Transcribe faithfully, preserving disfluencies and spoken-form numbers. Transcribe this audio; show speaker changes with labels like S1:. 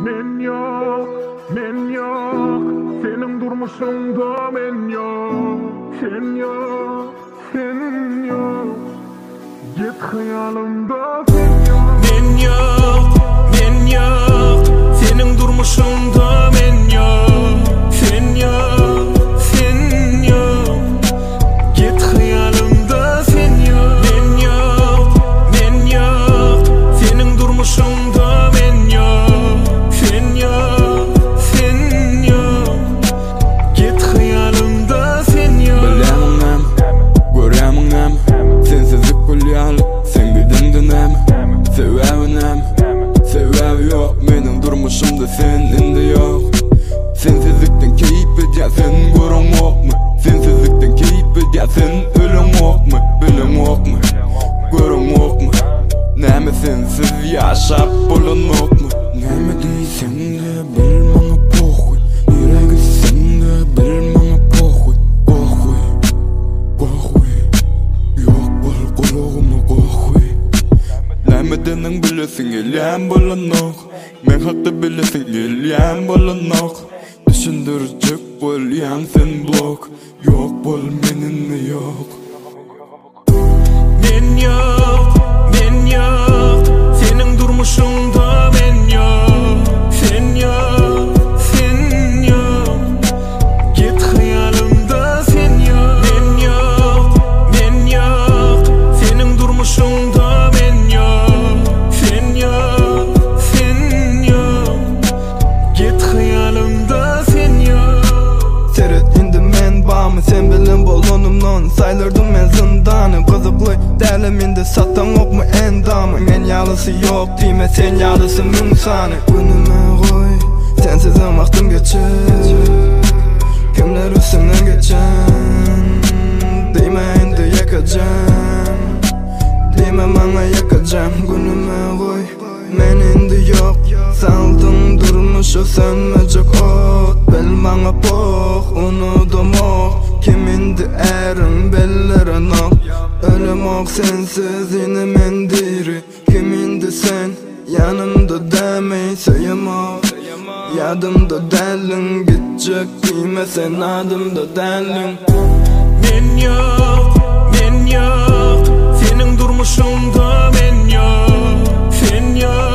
S1: Men yok, men yok, senin durmuşunda men yok. Sen yok, senin yok, git hayalımda sen yok.
S2: Men yok, men yok, senin durmuşunda men yok. Sen yok, sen yok, git hayalımda sen yok. Men yok, men yok, senin durmuşunda men yok. Sen yok, sen yok, git hayalımda sen yok.
S3: Bilemem, göremem, sensizlik bulyalık, sen gidindinem. Sevevinem, sevev yok, menin durmuşumda sen indi yok. Sensizlikten keyip edyasen görün yok mu? Sensizlikten keyip edyasen ölün yok mu? Bilin yok mu? Görün yok mu? Näme sensiz yaşap bulun yok mu? Näme deysen de bilmana pohuy, yüregi sen de bilmana pohuy. Pohuy, pohuy, yok bol kulağıma kohuy. Näme denin bilesin elyan bulun yok. Men hakda bilesin elyan bulun yok. Düşündürecek bol yan sen blok. Yok bol meninle yok.
S2: Men yok, men yok, senin durmuşunda men yok. Sen yok, sen yok, git hayalımda sen yok. Men yok, men yok, senin durmuşunda men yok. Sen yok, sen yok, git hayalımda sen yok.
S4: Seret indi men bağımı sen bilin bolonumdan. Saylardım men zindanı kızıklı dəlim indi sattan yok mu endamı. Men yalısı yok diyme sen yalısı min sanı. Günüme koy sensizin vaktim geçer. Kimler üstümden geçen. Diyme indi yakacağım, diyme bana yakacağım. Günüme koy men indi yok. Saldın durmuşu sönmeyecek ot. Bel bana poh unudum ok. Kimindi erin bellerin ok. Ölüm ok sensiz yine mendiri. Kimindi sen yanımda demeyi sayım ok. Yadımda delin gidecek diyme sen adımda delin.
S2: Men yok, men yok, senin durmuşunda men yok. Sen yok.